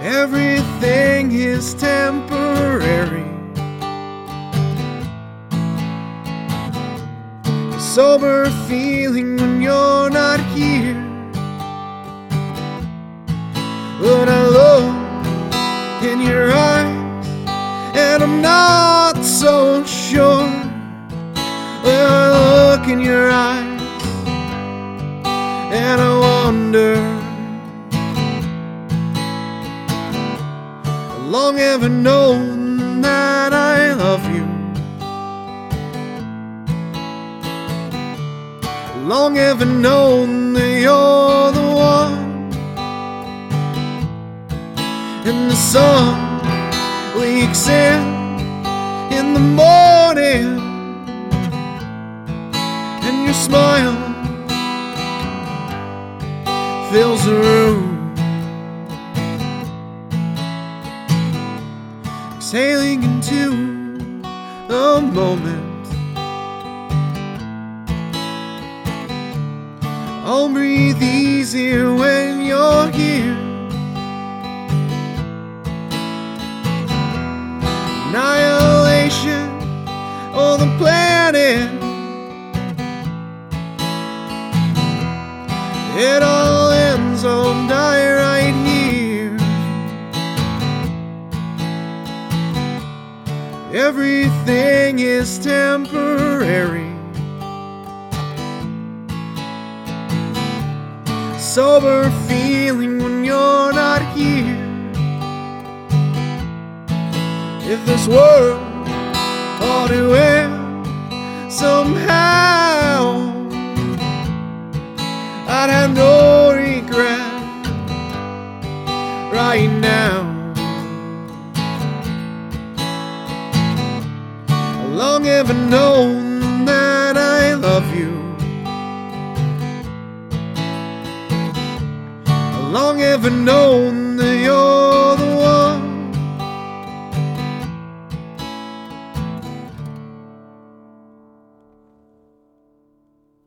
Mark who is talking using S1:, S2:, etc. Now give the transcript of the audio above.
S1: everything is temporary. A sober feeling when you're not here. But I look in your eyes and I'm not so sure. When I look in your eyes and I wonder, how long have I known that I love you? How long have I known that you're the one? And the sun leaks in the morning, and your smile fills the room. Exhaling into the moment, I'll breathe easier when you're here. Annihilation on the planet, it all ends on die right here. Everything is temporary. Sober feeling when you're not here. If this world ought to end somehow, I'd have no regret right now. How long have I known that I love you? How long have I known that